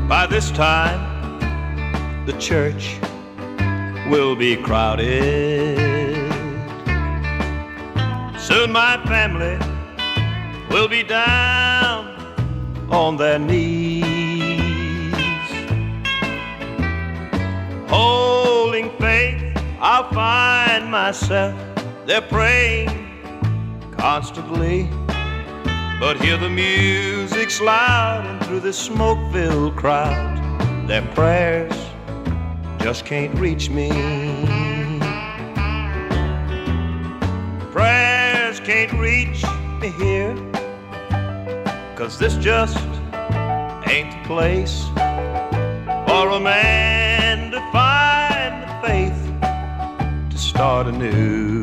By this time, the church will be crowded. Soon my family will be down on their knees. Holding faith, I'll find myself there praying constantly. But hear the music's loud, and through this smoke-filled crowd, their prayers just can't reach me. Prayers can't reach me here, 'cause this just ain't the place for a man to find the faith to start anew.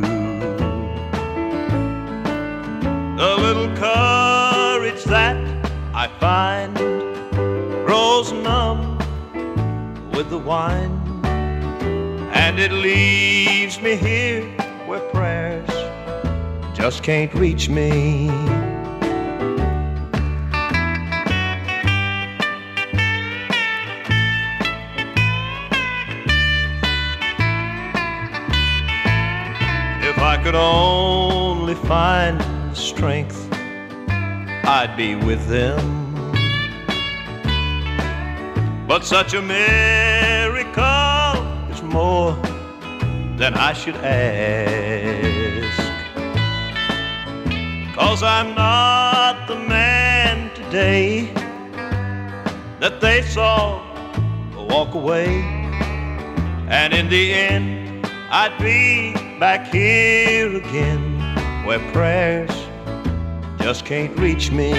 The little courage that I find grows numb with the wine, and it leaves me here where prayers just can't reach me. If I could only find strength, I'd be with them. But such a miracle is more than I should ask, 'cause I'm not the man today that they saw walk away. And in the end, I'd be back here again, where prayers just can't reach me.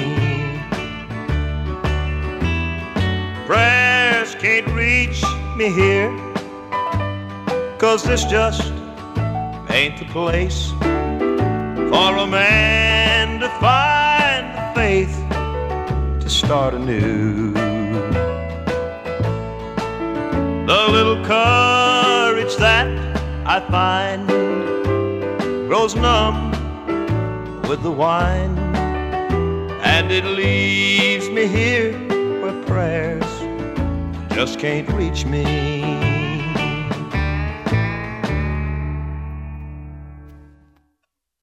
Prayers can't reach me here, 'cause this just ain't the place for a man to find the faith to start anew. The little courage that I find grows numb with the wine, and it leaves me here where prayers just can't reach me.